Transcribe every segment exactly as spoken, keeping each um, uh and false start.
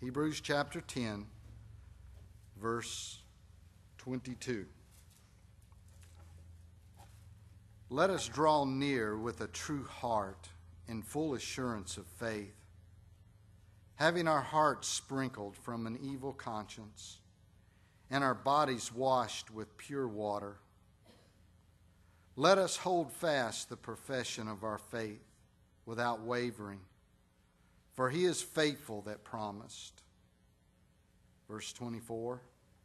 Hebrews chapter ten, verse twenty-two. Let us draw near with a true heart in full assurance of faith, having our hearts sprinkled from an evil conscience and our bodies washed with pure water. Let us hold fast the profession of our faith without wavering, for he is faithful that promised. Verse twenty-four.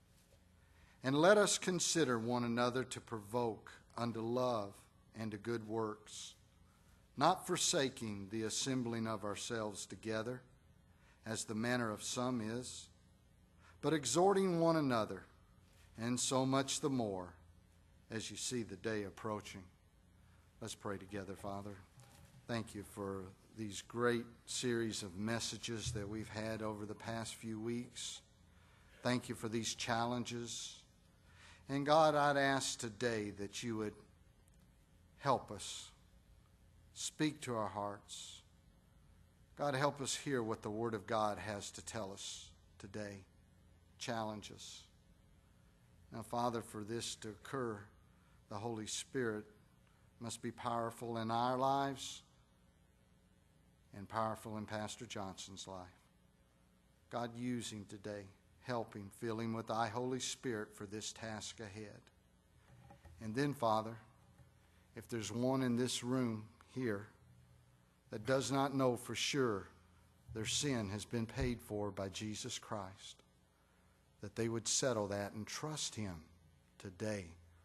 And let us consider one another to provoke unto love and to good works, not forsaking the assembling of ourselves together, as the manner of some is, but exhorting one another, and so much the more as you see the day approaching. Let's pray together, Father. Thank you for these great series of messages that we've had over the past few weeks. Thank you for these challenges. And God, I'd ask today that you would help us, speak to our hearts. God, help us hear what the Word of God has to tell us today. Challenge us. Now, Father, for this to occur, the Holy Spirit must be powerful in our lives and powerful in Pastor Johnson's life. God, use him today. Help him, fill him with thy Holy Spirit for this task ahead. And then, Father, if there's one in this room here that does not know for sure their sin has been paid for by Jesus Christ, that they would settle that and trust him today.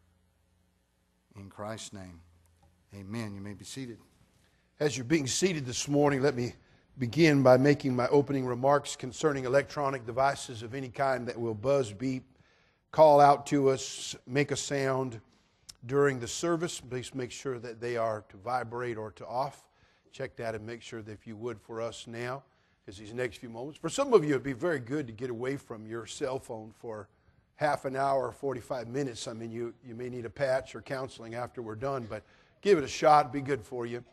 In Christ's name, amen. You may be seated. As you're being seated this morning, let me begin by making my opening remarks concerning electronic devices of any kind that will buzz, beep, call out to us, make a sound during the service. Please make sure that they are to vibrate or to off. Check that and make sure that if you would for us now, as these next few moments. For some of you, it would be very good to get away from your cell phone for half an hour or forty-five minutes. I mean, you, you may need a patch or counseling after we're done, but give it a shot. It'd be good for you.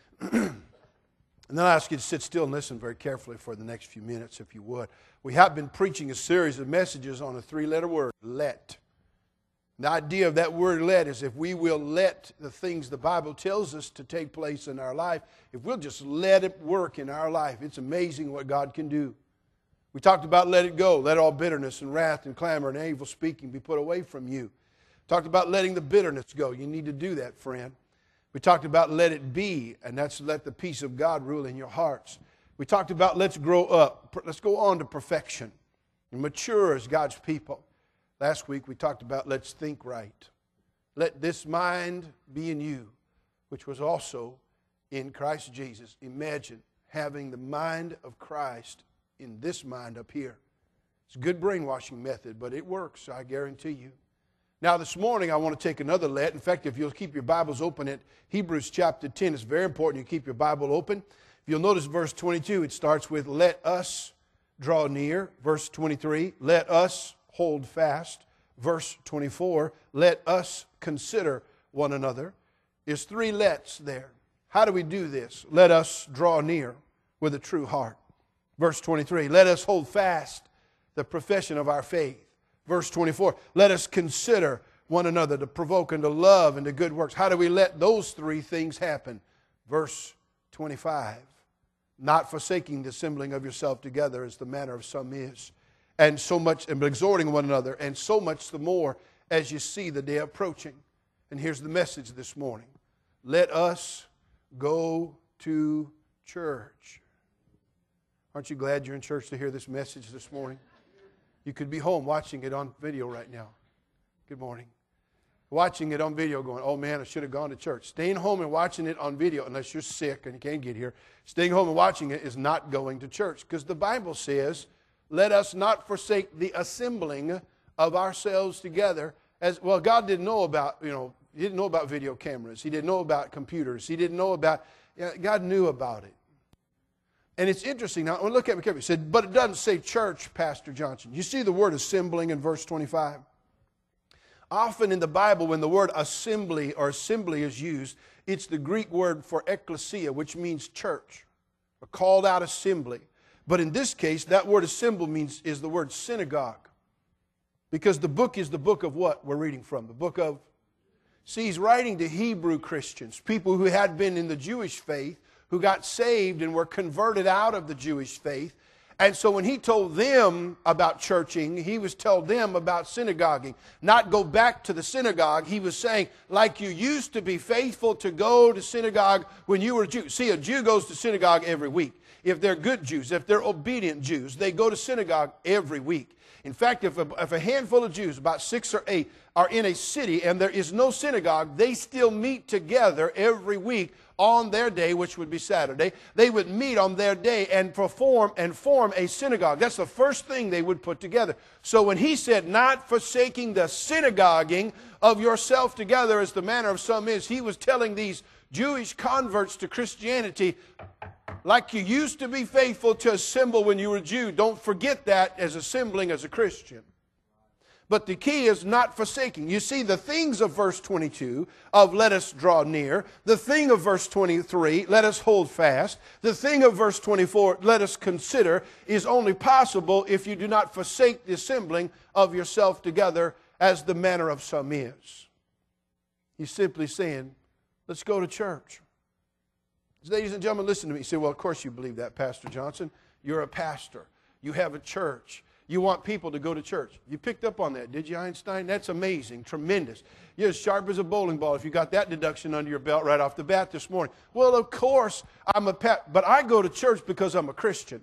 And then I ask you to sit still and listen very carefully for the next few minutes, if you would. We have been preaching a series of messages on a three-letter word, let. The idea of that word let is if we will let the things the Bible tells us to take place in our life, if we'll just let it work in our life, it's amazing what God can do. We talked about let it go. Let all bitterness and wrath and clamor and evil speaking be put away from you. Talked about letting the bitterness go. You need to do that, friend. We talked about let it be, and that's let the peace of God rule in your hearts. We talked about let's grow up. Let's go on to perfection and mature as God's people. Last week we talked about let's think right. Let this mind be in you, which was also in Christ Jesus. Imagine having the mind of Christ in this mind up here. It's a good brainwashing method, but it works, I guarantee you. Now this morning I want to take another let. In fact, if you'll keep your Bibles open at Hebrews chapter ten, it's very important you keep your Bible open. If you'll notice verse twenty-two, it starts with let us draw near. Verse twenty-three, let us hold fast. Verse twenty-four, let us consider one another. There's three lets there. How do we do this? Let us draw near with a true heart. Verse twenty-three, let us hold fast the profession of our faith. Verse twenty-four, let us consider one another to provoke unto love and to good works. How do we let those three things happen? Verse twenty-five, not forsaking the assembling of yourself together as the manner of some is, and so much, and exhorting one another, and so much the more as you see the day approaching. And here's the message this morning. Let us go to church. Aren't you glad you're in church to hear this message this morning? You could be home watching it on video right now. Good morning. Watching it on video going, oh man, I should have gone to church. Staying home and watching it on video, unless you're sick and you can't get here, staying home and watching it is not going to church. Because the Bible says, let us not forsake the assembling of ourselves together. As well, God didn't know about, you know, He didn't know about video cameras. He didn't know about computers. He didn't know about, you know, God knew about it. And it's interesting. Now, look at me carefully. He said, but it doesn't say church, Pastor Johnson. You see the word assembling in verse twenty-five? Often in the Bible, when the word assembly or assembly is used, it's the Greek word for ekklesia, which means church, a called out assembly. But in this case, that word assemble means is the word synagogue. Because the book is the book of what we're reading from? The book of... See, he's writing to Hebrew Christians, people who had been in the Jewish faith, who got saved and were converted out of the Jewish faith. And so when he told them about churching, he was telling them about synagoguing. Not go back to the synagogue. He was saying, like you used to be faithful to go to synagogue when you were a Jew. See, a Jew goes to synagogue every week. If they're good Jews, if they're obedient Jews, they go to synagogue every week. In fact, if a, if a handful of Jews, about six or eight, are in a city and there is no synagogue, they still meet together every week on their day, which would be Saturday. They would meet on their day and perform and form a synagogue. That's the first thing they would put together. So when he said, not forsaking the synagoguing of yourself together as the manner of some is, he was telling these Jewish converts to Christianity, like you used to be faithful to assemble when you were a Jew, don't forget that as assembling as a Christian. But the key is not forsaking. You see, the things of verse twenty-two, of let us draw near, the thing of verse twenty-three, let us hold fast, the thing of verse twenty-four, let us consider, is only possible if you do not forsake the assembling of yourself together as the manner of some is. He's simply saying, let's go to church. Ladies and gentlemen, listen to me. You say, well, of course you believe that, Pastor Johnson. You're a pastor. You have a church. You want people to go to church. You picked up on that, did you, Einstein? That's amazing, tremendous. You're as sharp as a bowling ball if you got that deduction under your belt right off the bat this morning. Well, of course, I'm a pet, but I go to church because I'm a Christian.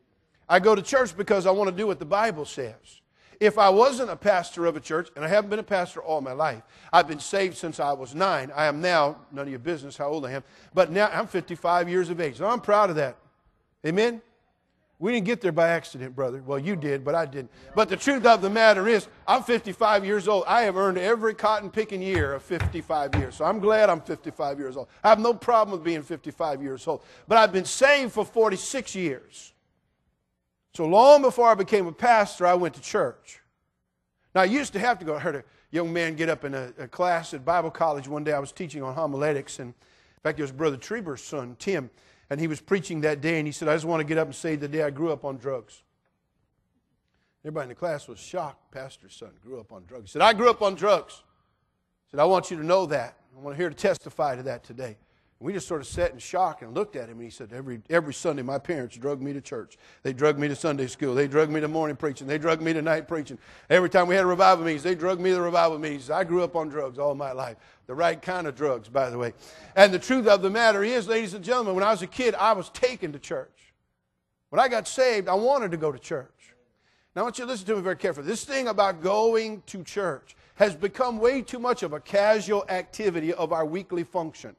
I go to church because I want to do what the Bible says. If I wasn't a pastor of a church, and I haven't been a pastor all my life, I've been saved since I was nine. I am now, none of your business how old I am, but now I'm fifty-five years of age. So I'm proud of that. Amen? We didn't get there by accident, brother. Well, you did, but I didn't. But the truth of the matter is, I'm fifty-five years old. I have earned every cotton-picking year of fifty-five years. So I'm glad I'm fifty-five years old. I have no problem with being fifty-five years old. But I've been saved for forty-six years. So long before I became a pastor, I went to church. Now, I used to have to go. I heard a young man get up in a, a class at Bible college one day. I was teaching on homiletics. And in fact, it was Brother Treber's son, Tim. And he was preaching that day, and he said, I just want to get up and say the day I grew up on drugs. Everybody in the class was shocked. Pastor's son grew up on drugs. He said, I grew up on drugs. He said, I want you to know that. I want to hear to testify to that today. And we just sort of sat in shock and looked at him, and he said, every, every Sunday my parents drug me to church. They drug me to Sunday school. They drug me to morning preaching. They drug me to night preaching. Every time we had revival meetings, they drug me to revival meetings. I grew up on drugs all my life. The right kind of drugs, by the way. And the truth of the matter is, ladies and gentlemen, when I was a kid, I was taken to church. When I got saved, I wanted to go to church. Now, I want you to listen to me very carefully. This thing about going to church has become way too much of a casual activity of our weekly function.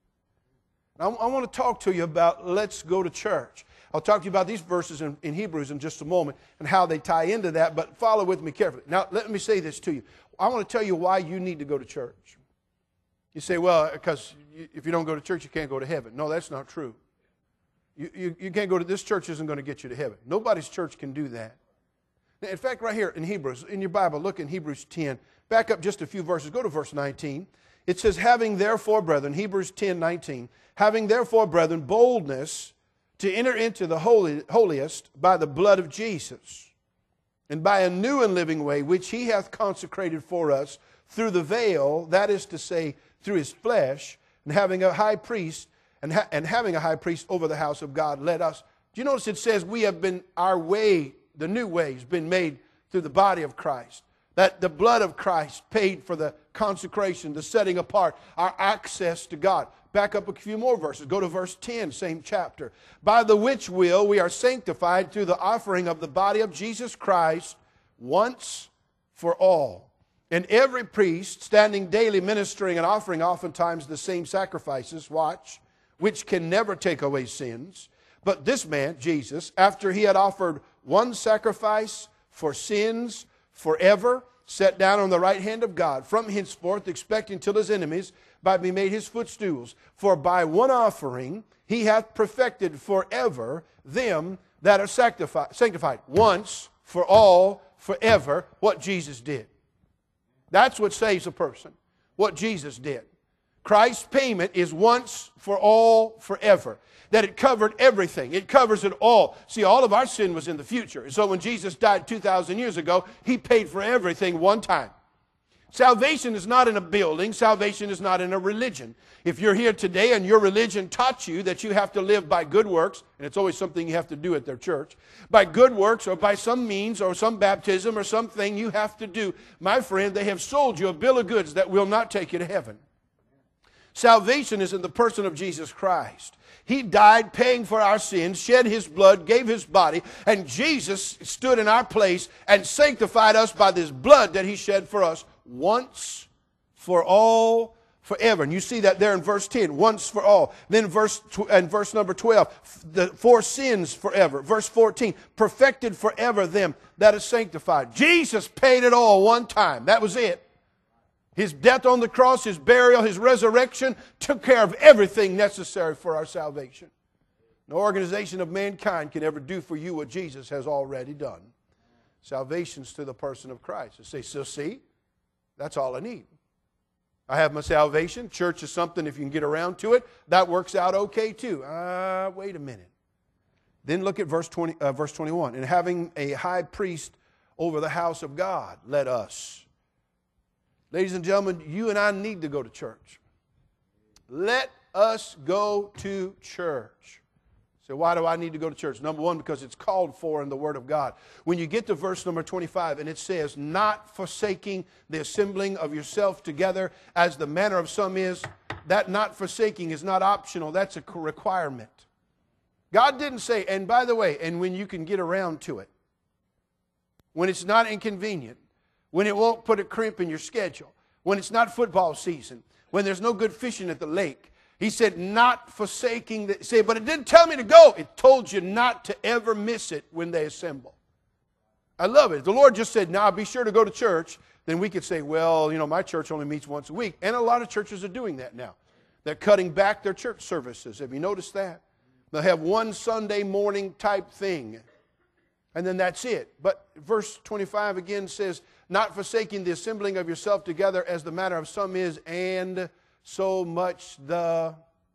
Now, I want to talk to you about let's go to church. I'll talk to you about these verses in, in Hebrews in just a moment and how they tie into that, but follow with me carefully. Now, let me say this to you. I want to tell you why you need to go to church. You say, well, because if you don't go to church, you can't go to heaven. No, that's not true. You, you, you can't go to, this church isn't going to get you to heaven. Nobody's church can do that. In fact, right here in Hebrews, in your Bible, look in Hebrews ten. Back up just a few verses. Go to verse nineteen. It says, having therefore, brethren, Hebrews ten nineteen, having therefore, brethren, boldness to enter into the holy, holiest by the blood of Jesus, and by a new and living way, which he hath consecrated for us through the veil, that is to say, through his flesh, and having a high priest, and, ha- and having a high priest over the house of God, let us. Do you notice it says we have been, our way, the new way has been made through the body of Christ. That the blood of Christ paid for the consecration, the setting apart, our access to God. Back up a few more verses. Go to verse ten, same chapter. By the which will we are sanctified through the offering of the body of Jesus Christ once for all. And every priest standing daily ministering and offering oftentimes the same sacrifices, watch, which can never take away sins. But this man, Jesus, after he had offered one sacrifice for sins forever, sat down on the right hand of God, from henceforth expecting till his enemies might be made his footstools. For by one offering he hath perfected forever them that are sanctified, sanctified. Once, for all, forever, what Jesus did. That's what saves a person, what Jesus did. Christ's payment is once for all, forever. That it covered everything. It covers it all. See, all of our sin was in the future. So when Jesus died two thousand years ago, He paid for everything one time. Salvation is not in a building. Salvation is not in a religion. If you're here today and your religion taught you that you have to live by good works, and it's always something you have to do at their church, by good works or by some means or some baptism or something you have to do, my friend, they have sold you a bill of goods that will not take you to heaven. Salvation is in the person of Jesus Christ. He died paying for our sins, shed His blood, gave His body, and Jesus stood in our place and sanctified us by this blood that He shed for us once for all, forever. And you see that there in verse ten, once for all. Then verse and verse number twelve, the for sins forever. Verse fourteen, perfected forever them that are sanctified. Jesus paid it all one time. That was it. His death on the cross, His burial, His resurrection took care of everything necessary for our salvation. No organization of mankind can ever do for you what Jesus has already done. Salvation's to the person of Christ. I say, so see, that's all I need. I have my salvation. Church is something, if you can get around to it, that works out okay too. Uh, wait a minute. Then look at verse twenty, uh, verse twenty-one. And having a high priest over the house of God, let us. Ladies and gentlemen, you and I need to go to church. Let us go to church. So why do I need to go to church? Number one, because it's called for in the Word of God. When you get to verse number twenty-five, and it says, not forsaking the assembling of yourself together, as the manner of some is, that not forsaking is not optional. That's a requirement. God didn't say, and by the way, and when you can get around to it, when it's not inconvenient, when it won't put a crimp in your schedule, when it's not football season, when there's no good fishing at the lake. He said, not forsaking the, say, but it didn't tell me to go. It told you not to ever miss it when they assemble. I love it. If the Lord just said, now be sure to go to church, then we could say, well, you know, my church only meets once a week. And a lot of churches are doing that now. They're cutting back their church services. Have you noticed that? They'll have one Sunday morning type thing. And then that's it. But verse twenty-five again says, not forsaking the assembling of yourself together as the manner of some is, and so much the,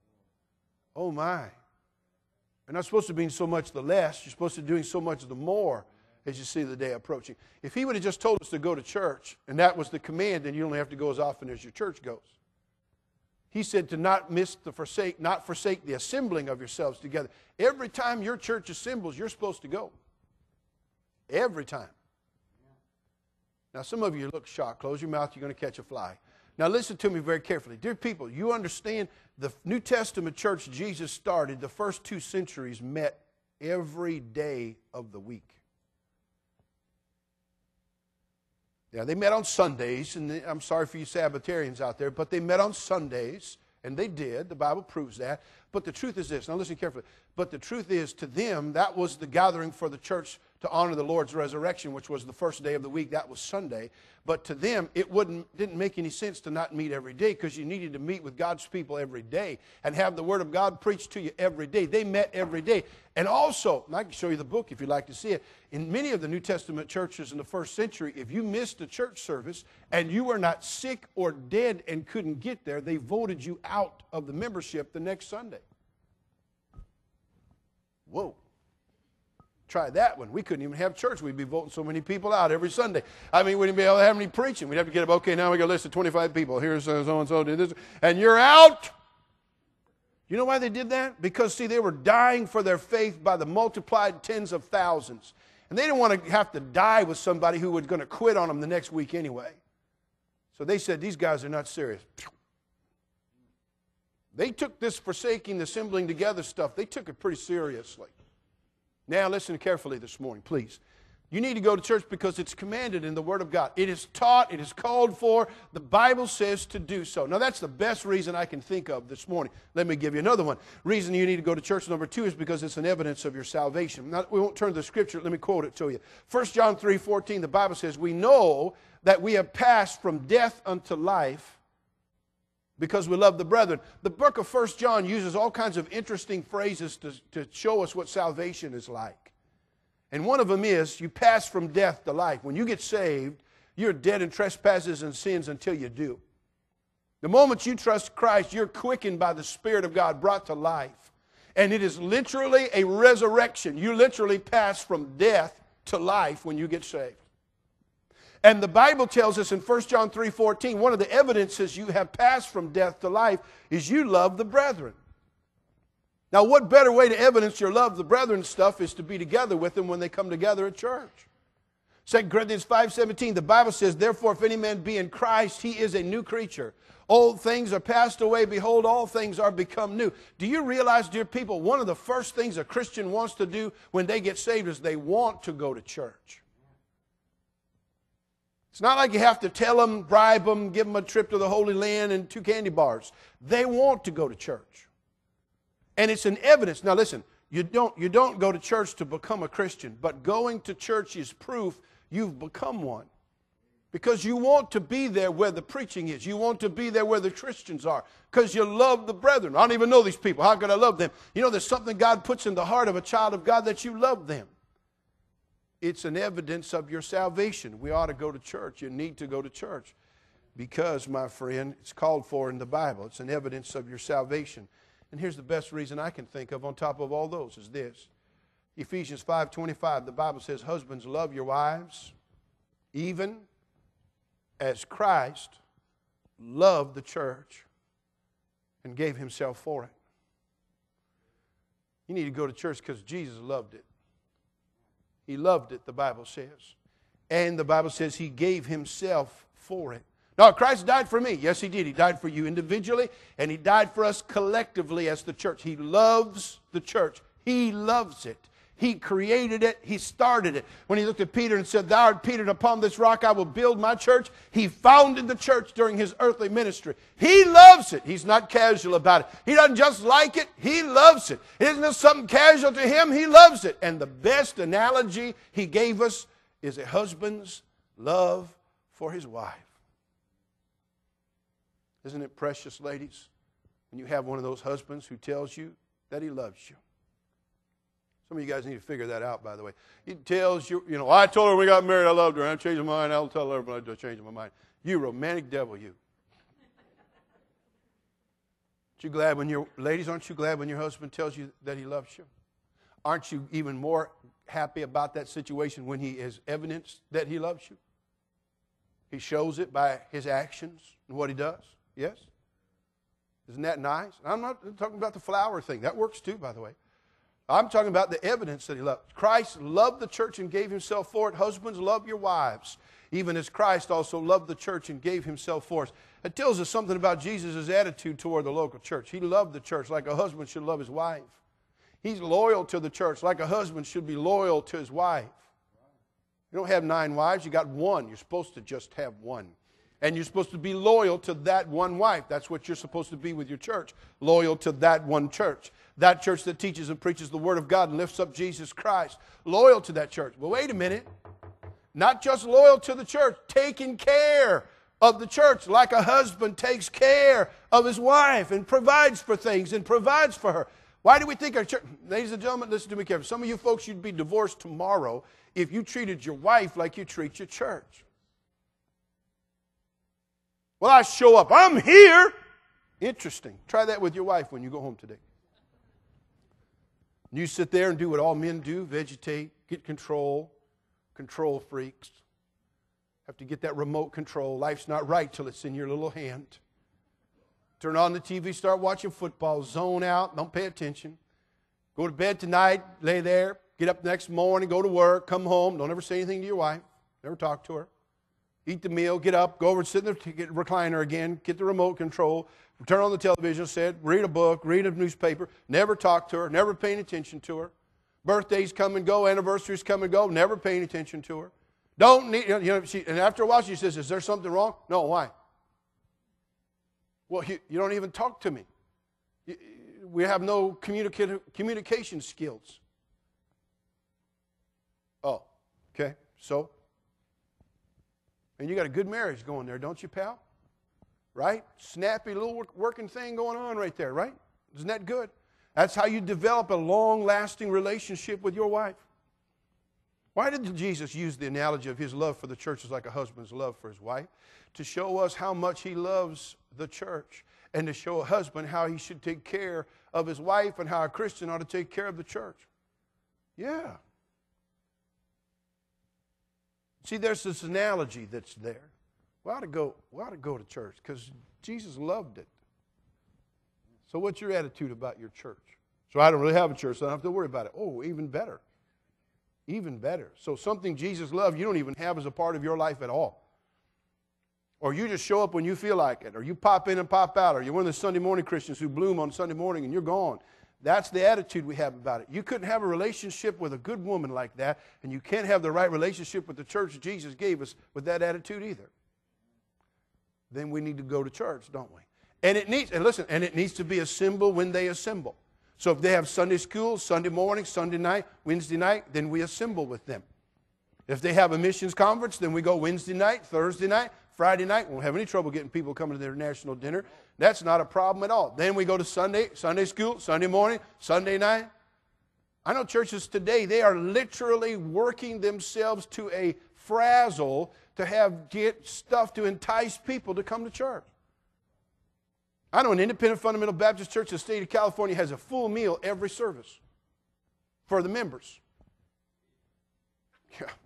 oh my. You're not supposed to be so much the less. You're supposed to be doing so much the more as you see the day approaching. If He would have just told us to go to church, and that was the command, then you only have to go as often as your church goes. He said to not miss the forsake, not forsake the assembling of yourselves together. Every time your church assembles, you're supposed to go. Every time. Now, some of you look shocked. Close your mouth. You're going to catch a fly. Now, listen to me very carefully. Dear people, you understand the New Testament church Jesus started, the first two centuries met every day of the week. Yeah, they met on Sundays, and they, I'm sorry for you Sabbatarians out there, but they met on Sundays, and they did. The Bible proves that. But the truth is this. Now, listen carefully. But the truth is, to them, that was the gathering for the church to honor the Lord's resurrection, which was the first day of the week. That was Sunday. But to them, it wouldn't, didn't make any sense to not meet every day, because you needed to meet with God's people every day and have the Word of God preached to you every day. They met every day. And also, and I can show you the book if you'd like to see it, in many of the New Testament churches in the first century, if you missed a church service and you were not sick or dead and couldn't get there, they voted you out of the membership the next Sunday. Whoa. Try that one. We couldn't even have church. We'd be voting so many people out every Sunday. I mean, we wouldn't be able to have any preaching. We'd have to get up, okay, now we got a list of twenty-five people. Here's so-and-so did this. And you're out. You know why they did that? Because, see, they were dying for their faith by the multiplied tens of thousands. And they didn't want to have to die with somebody who was going to quit on them the next week anyway. So they said, these guys are not serious. They took this forsaking, the assembling together stuff, they took it pretty seriously. Now listen carefully this morning, please. You need to go to church because it's commanded in the Word of God. It is taught, it is called for, the Bible says to do so. Now that's the best reason I can think of this morning. Let me give you another one. Reason you need to go to church number two is because it's an evidence of your salvation. Now, we won't turn to the Scripture, let me quote it to you. First John three fourteen, the Bible says, we know that we have passed from death unto life because we love the brethren. The book of First John uses all kinds of interesting phrases to, to show us what salvation is like. And one of them is, you pass from death to life. When you get saved, you're dead in trespasses and sins until you do. The moment you trust Christ, you're quickened by the Spirit of God, brought to life. And it is literally a resurrection. You literally pass from death to life when you get saved. And the Bible tells us in First John three fourteen, one of the evidences you have passed from death to life is you love the brethren. Now, what better way to evidence your love of the brethren stuff is to be together with them when they come together at church. Second Corinthians five seventeen, the Bible says, therefore, if any man be in Christ, he is a new creature. Old things are passed away. Behold, all things are become new. Do you realize, dear people, one of the first things a Christian wants to do when they get saved is they want to go to church. It's not like you have to tell them, bribe them, give them a trip to the Holy Land and two candy bars. They want to go to church. And it's an evidence. Now listen, you don't, you don't go to church to become a Christian, but going to church is proof you've become one. Because you want to be there where the preaching is. You want to be there where the Christians are. Because you love the brethren. I don't even know these people. How could I love them? You know, there's something God puts in the heart of a child of God that you love them. It's an evidence of your salvation. We ought to go to church. You need to go to church. Because, my friend, it's called for in the Bible. It's an evidence of your salvation. And here's the best reason I can think of on top of all those is this. Ephesians five twenty-five, the Bible says, husbands, love your wives, even as Christ loved the church and gave himself for it. You need to go to church because Jesus loved it. He loved it, the Bible says. And the Bible says he gave himself for it. Now, Christ died for me. Yes, he did. He died for you individually, and he died for us collectively as the church. He loves the church. He loves it. He created it. He started it. When he looked at Peter and said, thou art Peter, and upon this rock I will build my church, he founded the church during his earthly ministry. He loves it. He's not casual about it. He doesn't just like it. He loves it. It isn't just something casual to him. He loves it. And the best analogy he gave us is a husband's love for his wife. Isn't it precious, ladies, when you have one of those husbands who tells you that he loves you? Some of you guys need to figure that out, by the way. He tells you, you know, I told her when we got married I loved her. I changed my mind. I'll tell her when I change my mind. You romantic devil, you. Aren't you glad when your, ladies, aren't you glad when your husband tells you that he loves you? Aren't you even more happy about that situation when he is evidence that he loves you? He shows it by his actions and what he does. Yes? Isn't that nice? I'm not talking about the flower thing. That works too, by the way. I'm talking about the evidence that he loved. Christ loved the church and gave himself for it. Husbands, love your wives, even as Christ also loved the church and gave himself for us. It tells us something about Jesus' attitude toward the local church. He loved the church like a husband should love his wife. He's loyal to the church like a husband should be loyal to his wife. You don't have nine wives, you got one. You're supposed to just have one. And you're supposed to be loyal to that one wife. That's what you're supposed to be with your church. Loyal to that one church. That church that teaches and preaches the Word of God and lifts up Jesus Christ. Loyal to that church. But wait a minute. Not just loyal to the church. Taking care of the church like a husband takes care of his wife and provides for things and provides for her. Why do we think our church... Ladies and gentlemen, listen to me carefully. Some of you folks, you'd be divorced tomorrow if you treated your wife like you treat your church. Well, I show up. I'm here. Interesting. Try that with your wife when you go home today. You sit there and do what all men do, vegetate, get control, control freaks. Have to get that remote control. Life's not right till it's in your little hand. Turn on the T V, start watching football, zone out, don't pay attention. Go to bed tonight, lay there, get up the next morning, go to work, come home, don't ever say anything to your wife, never talk to her. Eat the meal, get up, go over and sit in the get recliner again, get the remote control, turn on the television set, read a book, read a newspaper, never talk to her, never paying attention to her. Birthdays come and go, anniversaries come and go, never paying attention to her. Don't need, you know, she, and after a while she says, is there something wrong? No, why? Well, you, you don't even talk to me. You, we have no communica- communication skills. Oh, okay, so? And you got a good marriage going there, don't you, pal? Right? Snappy little work, working thing going on right there, right? Isn't that good? That's how you develop a long-lasting relationship with your wife. Why did Jesus use the analogy of his love for the church as like a husband's love for his wife? To show us how much he loves the church, and to show a husband how he should take care of his wife and how a Christian ought to take care of the church. Yeah. See, there's this analogy that's there. We ought to go, we ought to go to church because Jesus loved it. So what's your attitude about your church? So I don't really have a church, so I don't have to worry about it. Oh, even better. Even better. So something Jesus loved you don't even have as a part of your life at all. Or you just show up when you feel like it. Or you pop in and pop out. Or you're one of the Sunday morning Christians who bloom on Sunday morning and you're gone. That's the attitude we have about it. You couldn't have a relationship with a good woman like that, and you can't have the right relationship with the church Jesus gave us with that attitude either. Then we need to go to church, don't we? And it needs, and listen, and it needs to be assembled when they assemble. So if they have Sunday school, Sunday morning, Sunday night, Wednesday night, then we assemble with them. If they have a missions conference, then we go Wednesday night, Thursday night, Friday night. We won't have any trouble getting people coming to their national dinner. That's not a problem at all. Then we go to Sunday, Sunday school, Sunday morning, Sunday night. I know churches today, they are literally working themselves to a frazzle to have get stuff to entice people to come to church. I know an independent fundamental Baptist church in the state of California has a full meal every service for the members. Yeah.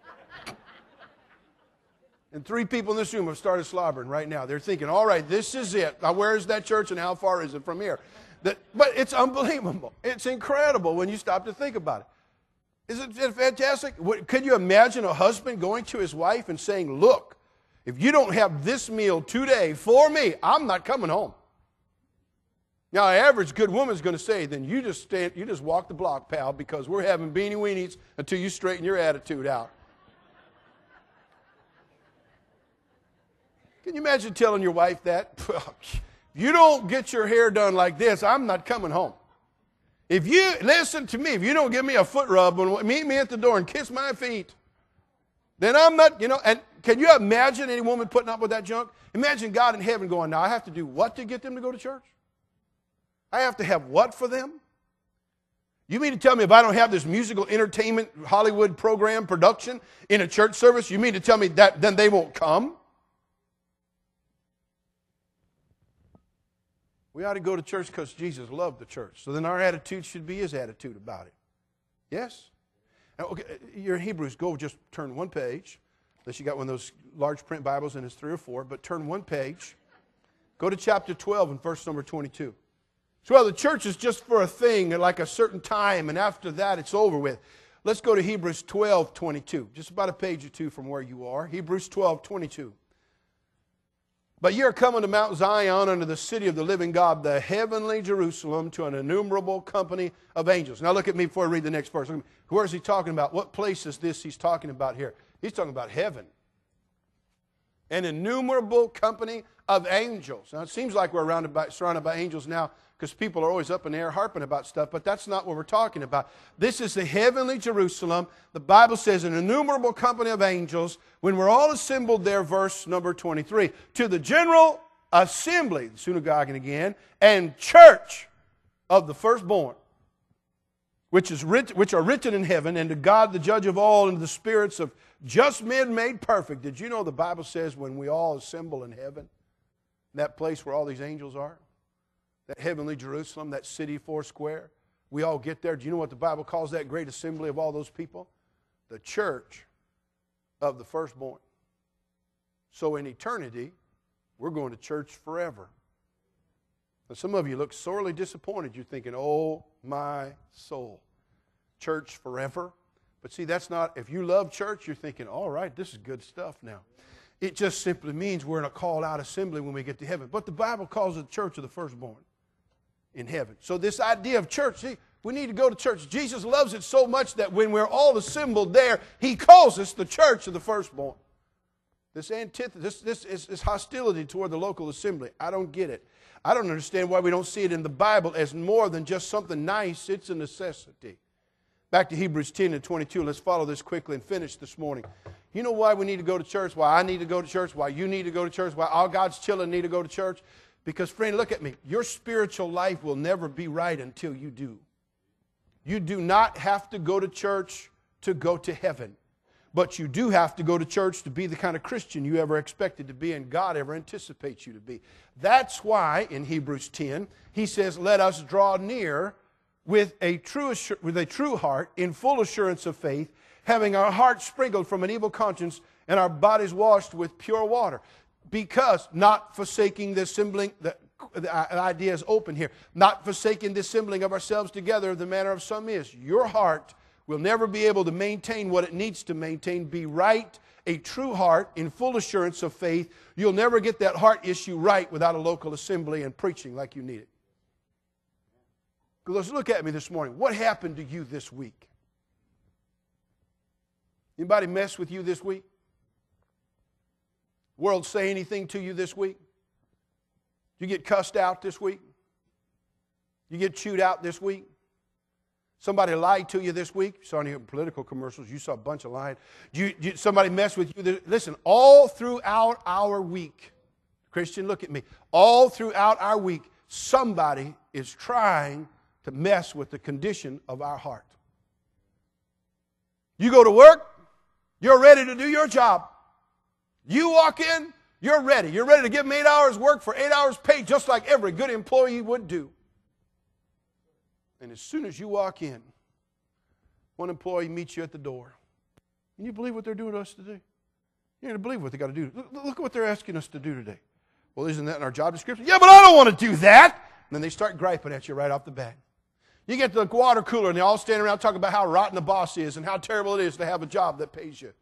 And three people in this room have started slobbering right now. They're thinking, all right, this is it. Now, where is that church and how far is it from here? That, but it's unbelievable. It's incredible when you stop to think about it. Isn't it fantastic? What, could you imagine a husband going to his wife and saying, look, if you don't have this meal today for me, I'm not coming home. Now, an average good woman's going to say, then you just stand, you just walk the block, pal, because we're having beanie weenies until you straighten your attitude out. Can you imagine telling your wife that? If you don't get your hair done like this, I'm not coming home. If you, listen to me, if you don't give me a foot rub and meet me at the door and kiss my feet, then I'm not, you know, and can you imagine any woman putting up with that junk? Imagine God in heaven going, now I have to do what to get them to go to church? I have to have what for them? You mean to tell me if I don't have this musical entertainment Hollywood program production in a church service, you mean to tell me that then they won't come? We ought to go to church because Jesus loved the church. So then our attitude should be his attitude about it. Yes? Now, okay, you're in Hebrews. Go just turn one page. Unless you got one of those large print Bibles and it's three or four. But turn one page. Go to chapter twelve and verse number twenty-two. So, well, the church is just for a thing at like a certain time. And after that, it's over with. Let's go to Hebrews twelve twenty-two. Just about a page or two from where you are. Hebrews twelve twenty-two. But ye are coming to Mount Zion, unto the city of the living God, the heavenly Jerusalem, to an innumerable company of angels. Now look at me before I read the next verse. Where is he talking about? What place is this he's talking about here? He's talking about heaven. An innumerable company of angels. Now it seems like we're surrounded by, surrounded by angels now because people are always up in the air harping about stuff, but that's not what we're talking about. This is the heavenly Jerusalem. The Bible says an innumerable company of angels. When we're all assembled there, verse number twenty-three, to the general assembly, the synagogue again, and church of the firstborn, which is writ- which are written in heaven, and to God the judge of all, and to the spirits of just men made perfect. Did you know the Bible says when we all assemble in heaven, that place where all these angels are, that heavenly Jerusalem, that city four square, we all get there. Do you know what the Bible calls that great assembly of all those people? The church of the firstborn. So in eternity, we're going to church forever. Now some of you look sorely disappointed. You're thinking, oh my soul, church forever. But see, that's not, if you love church, you're thinking, all right, this is good stuff now. It just simply means we're in a called out assembly when we get to heaven. But the Bible calls it the church of the firstborn in heaven. So this idea of church, see, we need to go to church. Jesus loves it so much that when we're all assembled there, he calls us the church of the firstborn. This antithesis, this, this is this hostility toward the local assembly. I don't get it. I don't understand why we don't see it in the Bible as more than just something nice. It's a necessity. Back to Hebrews ten and twenty-two. Let's follow this quickly and finish this morning. You know why we need to go to church? Why I need to go to church? Why you need to go to church? Why all God's children need to go to church? Because, friend, look at me. Your spiritual life will never be right until you do. You do not have to go to church to go to heaven. But you do have to go to church to be the kind of Christian you ever expected to be and God ever anticipates you to be. That's why in Hebrews ten, he says, let us draw near with a true, with a true heart in full assurance of faith, having our hearts sprinkled from an evil conscience and our bodies washed with pure water. Because not forsaking the assembling, the, the idea is open here, not forsaking the assembling of ourselves together, the manner of some is. Your heart will never be able to maintain what it needs to maintain, be right, a true heart in full assurance of faith. You'll never get that heart issue right without a local assembly and preaching like you need it. Let's look at me this morning. What happened to you this week? Anybody mess with you this week? World say anything to you this week? You get cussed out this week? You get chewed out this week? Somebody lied to you this week? You saw any political commercials. You saw a bunch of lying. You, you, somebody messed with you. This, listen, all throughout our week, Christian, look at me. All throughout our week, somebody is trying to mess with the condition of our heart. You go to work, you're ready to do your job. You walk in, you're ready. You're ready to give them eight hours work for eight hours pay, just like every good employee would do. And as soon as you walk in, one employee meets you at the door. Can you believe what they're doing to us today? You're going to believe what they got to do. Look, look at what they're asking us to do today. Well, isn't that in our job description? Yeah, but I don't want to do that. And then they start griping at you right off the bat. You get to the water cooler and they all stand around talking about how rotten the boss is and how terrible it is to have a job that pays you.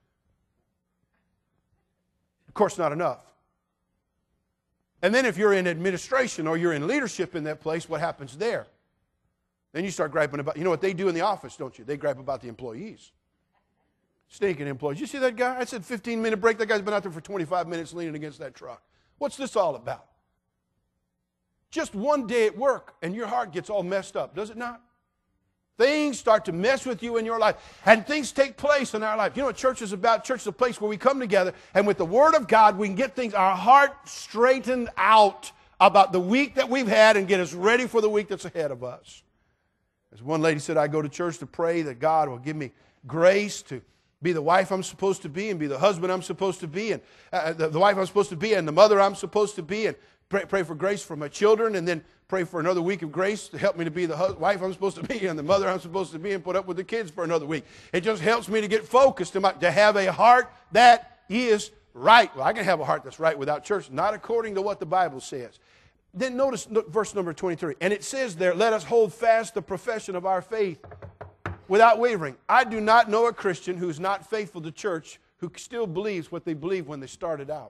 Of course, not enough. And then if you're in administration or you're in leadership in that place, what happens there? Then you start griping about, you know what they do in the office, don't you? They gripe about the employees. Stinking employees. You see that guy? I said fifteen minute break. That guy's been out there for twenty-five minutes leaning against that truck. What's this all about? Just one day at work and your heart gets all messed up, does it not? Things start to mess with you in your life. And things take place in our life. You know what church is about? Church is a place where we come together and with the Word of God we can get things, our heart straightened out about the week that we've had and get us ready for the week that's ahead of us. As one lady said, I go to church to pray that God will give me grace to be the wife I'm supposed to be and be the husband I'm supposed to be and uh, the, the wife I'm supposed to be and the mother I'm supposed to be and pray, pray for grace for my children and then pray for another week of grace to help me to be the hus- wife I'm supposed to be and the mother I'm supposed to be and put up with the kids for another week. It just helps me to get focused, to, my, to have a heart that is right. Well, I can have a heart that's right without church, not according to what the Bible says. Then notice verse number twenty-three. And it says there, let us hold fast the profession of our faith without wavering. I do not know a Christian who's not faithful to church who still believes what they believed when they started out.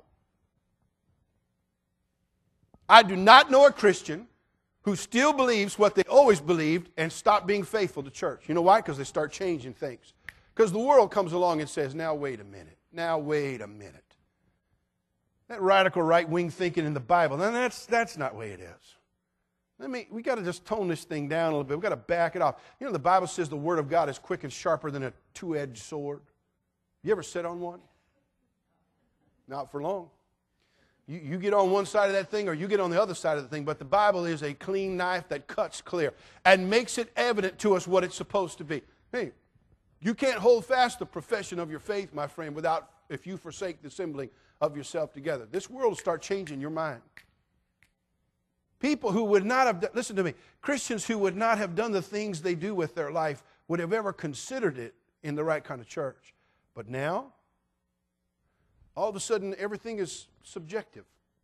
I do not know a Christian who still believes what they always believed and stopped being faithful to church. You know why? Because they start changing things. Because the world comes along and says, now wait a minute. Now wait a minute. That radical right-wing thinking in the Bible, now that's, that's not the way it is. I mean, we got to just tone this thing down a little bit. We've got to back it off. You know, the Bible says the Word of God is quick and sharper than a two-edged sword. You ever sit on one? Not for long. You, you get on one side of that thing or you get on the other side of the thing, but the Bible is a clean knife that cuts clear and makes it evident to us what it's supposed to be. Hey, you can't hold fast the profession of your faith, my friend, without, if you forsake the assembling of yourself together. This world will start changing your mind. People who would not have, done, listen to me, Christians who would not have done the things they do with their life would have ever considered it in the right kind of church. But now, all of a sudden, everything is subjective.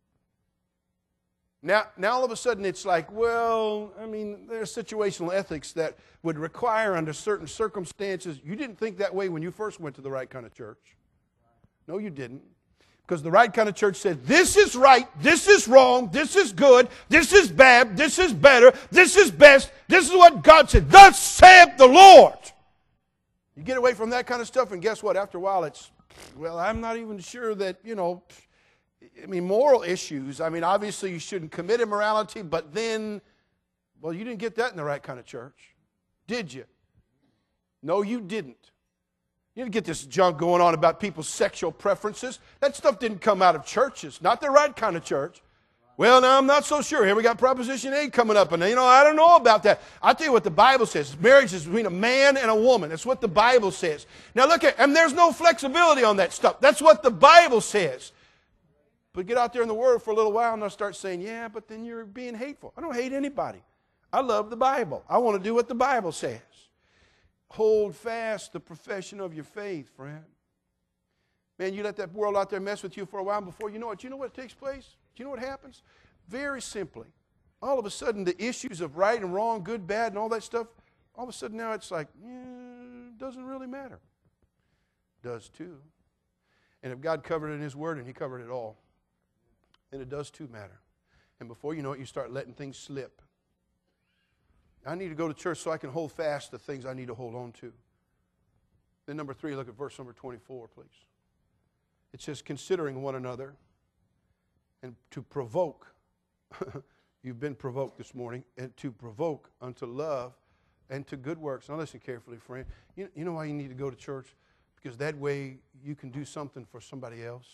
Now, now all of a sudden, it's like, well, I mean, there's situational ethics that would require under certain circumstances. You didn't think that way when you first went to the right kind of church. No, you didn't. Because the right kind of church said, this is right, this is wrong, this is good, this is bad, this is better, this is best, this is what God said. Thus saith the Lord. You get away from that kind of stuff, and guess what? After a while, it's, well, I'm not even sure that, you know, I mean, moral issues. I mean, obviously you shouldn't commit immorality, but then, well, you didn't get that in the right kind of church, did you? No, you didn't. You didn't get this junk going on about people's sexual preferences. That stuff didn't come out of churches, not the right kind of church. Well, now I'm not so sure. Here we got Proposition eight coming up, and you know, I don't know about that. I'll tell you what the Bible says. Marriage is between a man and a woman. That's what the Bible says. Now look at, and there's no flexibility on that stuff. That's what the Bible says. But get out there in the Word for a little while and they'll start saying, yeah, but then you're being hateful. I don't hate anybody. I love the Bible. I want to do what the Bible says. Hold fast the profession of your faith, friend. Man, you let that world out there mess with you for a while, and before you know it, you know what takes place? Do you know what happens? Very simply, all of a sudden the issues of right and wrong, good, bad, and all that stuff, all of a sudden now it's like, yeah, it doesn't really matter. It does too. And if God covered it in His Word and He covered it all, then it does too matter. And before you know it, you start letting things slip. I need to go to church so I can hold fast the things I need to hold on to. Then number three, look at verse number twenty-four, please. It says, considering one another and to provoke. You've been provoked this morning. And to provoke unto love and to good works. Now listen carefully, friend. You, you know why you need to go to church? Because that way you can do something for somebody else.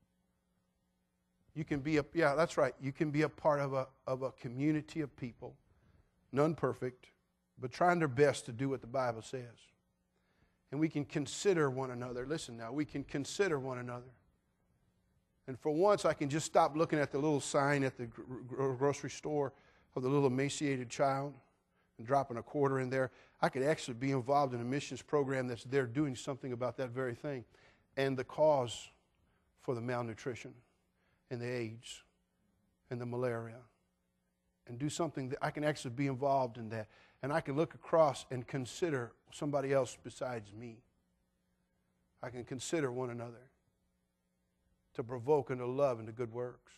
You can be a, yeah, that's right. You can be a part of a, of a community of people, none perfect, but trying their best to do what the Bible says. And we can consider one another. Listen now, we can consider one another. And for once, I can just stop looking at the little sign at the grocery store of the little emaciated child and dropping a quarter in there. I could actually be involved in a missions program that's there doing something about that very thing and the cause for the malnutrition and the AIDS and the malaria, and do something that I can actually be involved in that. And I can look across and consider somebody else besides me. I can consider one another to provoke unto love and to good works.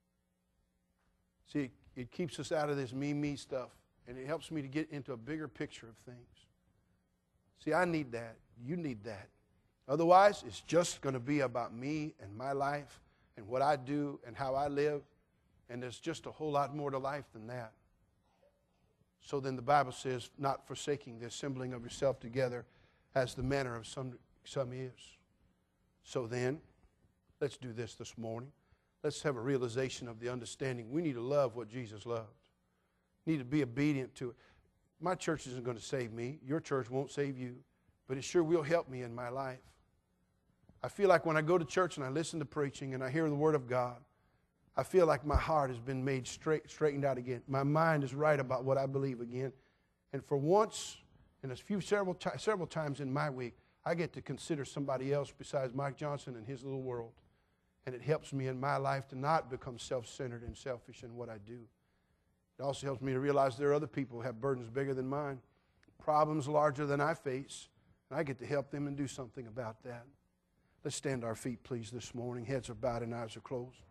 See, it, it keeps us out of this me, me stuff, and it helps me to get into a bigger picture of things. See, I need that. You need that. Otherwise, it's just going to be about me and my life and what I do and how I live, and there's just a whole lot more to life than that. So then the Bible says, not forsaking the assembling of yourself together as the manner of some, some is. So then, let's do this this morning. Let's have a realization of the understanding. We need to love what Jesus loved. We need to be obedient to it. My church isn't going to save me. Your church won't save you. But it sure will help me in my life. I feel like when I go to church and I listen to preaching and I hear the Word of God, I feel like my heart has been made straight, straightened out again. My mind is right about what I believe again. And for once, and a few several, t- several times in my week, I get to consider somebody else besides Mike Johnson and his little world. And it helps me in my life to not become self-centered and selfish in what I do. It also helps me to realize there are other people who have burdens bigger than mine, problems larger than I face, and I get to help them and do something about that. Let's stand to our feet, please, this morning. Heads are bowed and eyes are closed.